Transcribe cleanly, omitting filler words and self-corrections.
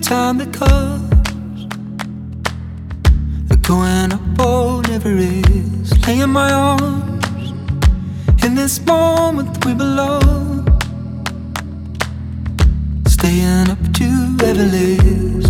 time that comes, going up old Everest, laying my arms in this moment we belong, staying up to Everest.